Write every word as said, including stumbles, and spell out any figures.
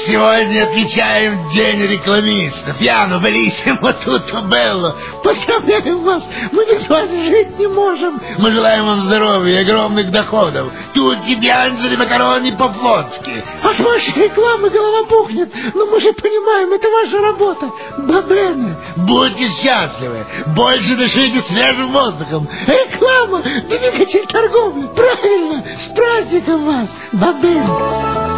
сегодня отмечаем День рекламистов. Пьяно, белиссимо, туто белло. Поздравляем вас, мы без вас жить не можем. Мы желаем вам здоровья и огромных доходов. Тутти, бианджели, макарони по-флотски. От вашей рекламы голова пухнет. Но мы же понимаем, это ваша работа. Бабены, будьте счастливы. Больше дышите свежим воздухом. Реклама, двигатель торговли. Правильно, с праздником вас, Бабены.